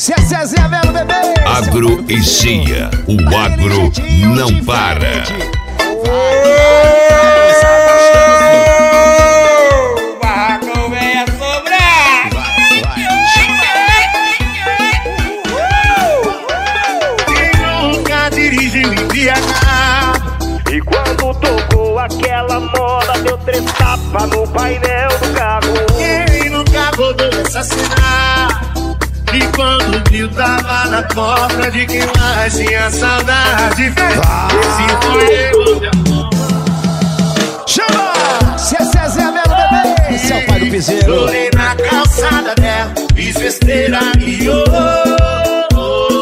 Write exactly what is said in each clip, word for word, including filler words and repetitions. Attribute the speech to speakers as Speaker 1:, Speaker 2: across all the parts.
Speaker 1: Se é Zezé Melo, bebê.
Speaker 2: Agro e Cia, o agro não para.
Speaker 3: O barracão vem a sobrar.
Speaker 4: Quem nunca dirigiu embriagado e quando tocou aquela moda deu três tapas no painel do carro. Quem nunca rodou assassinar e quando viu tava na porta de quem mais tinha saudade. Esse foi eu, meu amor.
Speaker 1: Chama! Se é Zezé Melo, bebê. Esse é o pai do piseiro.
Speaker 4: Chorei na calçada dela, fiz besteira e oh, oh,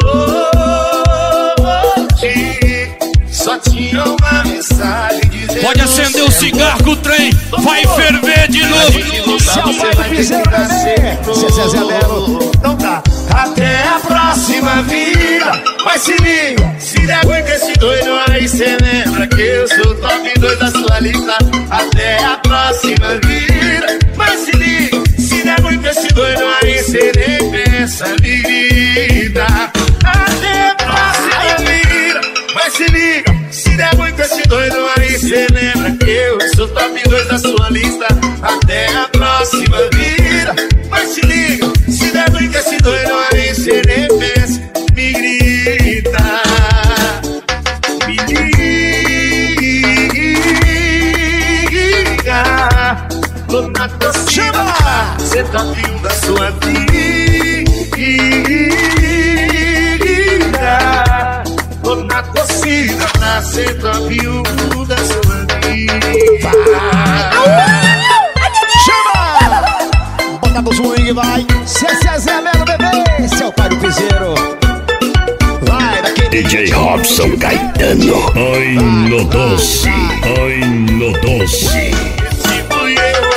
Speaker 4: oh, oh, só tinha uma mensagem dizendo:
Speaker 3: Pode acender o cigarro que o trem vai ferver de novo.
Speaker 1: Esse é o pai do piseiro, bebê. Esse é Zezé Melo.
Speaker 4: Então tá, até a próxima vida. Mas se liga, se der ruim com esse doido aí, cê lembra que eu sou top dois da sua lista. Até a próxima vida. Mas se liga, se der ruim com esse doido aí, cê nem pensa em vida. Até a próxima vida. Mas se liga, se der ruim com esse doido aí, cê lembra que eu sou top dois da sua lista. Até a próxima vida. Mas se liga, se der ruim com esse doido aí, cê nem pensa, me grita. Me liga. Tô na torcida, cê tá vindo da sua vida. Tô na torcida, cê tá vindo da sua vida.
Speaker 1: Bota do swing, vai. Se é Zezé Melo, bebê. Esse é o pai do piseiro. Vai, daquele
Speaker 2: D J Robson Caetano. Ai, no doce, ai, no doce.
Speaker 4: Se fui eu,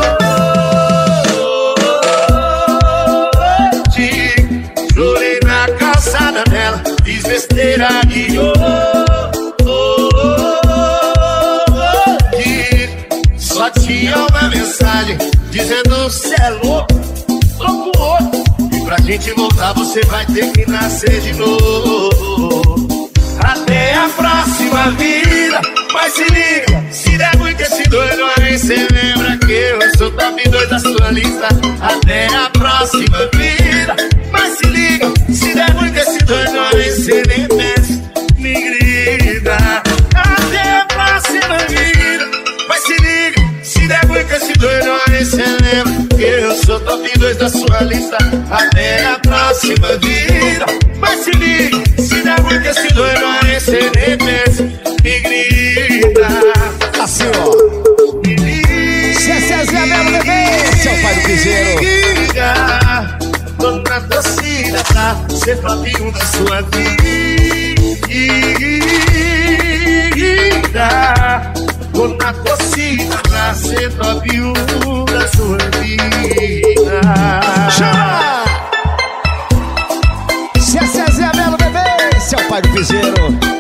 Speaker 4: chorei na calçada dela, fiz besteira e oh, oh, oh, oh, só tinha uma mensagem dizendo: cê é louco, tô com outro, e pra gente voltar você vai ter que nascer de novo. Até a próxima vida. Mas se liga, se der ruim com esse doido aí, cê lembra que eu sou top dois da sua lista. Até a próxima vida. Mas se liga, se der ruim com esse doido aí, cê nem pensa, me grita. Até a próxima vida. Mas se liga, se der ruim com esse doido aí, cê lembra que eu sou top dois da sua lista. Até a próxima vida. Mas se liga, se der ruim com esse doido aí, cê nem pensa, me grita.
Speaker 1: assim, ó.
Speaker 4: Me liga.
Speaker 1: Se é Zezé Melo, bebê. Esse é o pai do piseiro.
Speaker 4: Tô na torcida, tá? Cê top um da sua vida. Tô na torcida, tá? Cê top um da sua vida.
Speaker 1: Chama! Se é Zezé Melo, bebê. Esse é o pai do piseiro.